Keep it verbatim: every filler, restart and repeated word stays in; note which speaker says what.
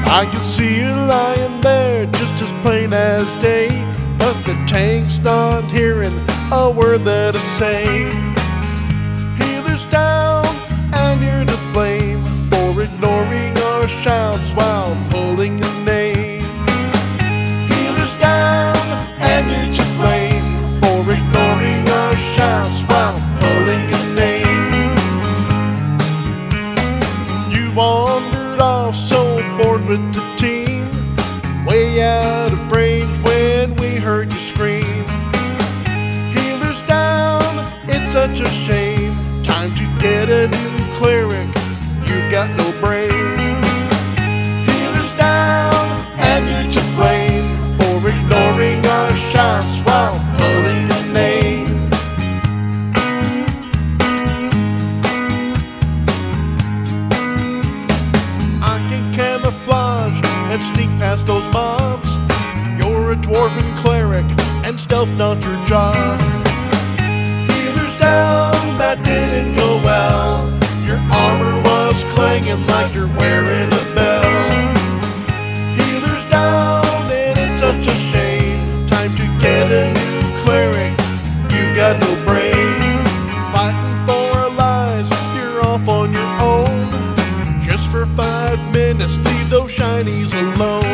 Speaker 1: I can see you lying there just as plain as day, but the tank's not hearing a word that I say. Healer's down and you're to blame for ignoring our shouts while pulling your name. Healer's down and you're to blame for ignoring our shouts while pulling your name. You wandered off so bored with the team, way out of range when we heard you scream. Healer's down, it's such a shame. Time to get a new cleric, you've got no brain. Healer's down, and you're to blame for ignoring our shouts while pulling your name. I can camouflage and sneak past those mobs. You're a dwarven cleric, and stealth not your job. Healer's down, that didn't go well. Your armor was clanging like you're wearing a bell. Healer's down, and it's such a shame. Time to get a new cleric, you got no brain. Fighting for our lives, you're off on your own. Just for five minutes, leave those shinies alone.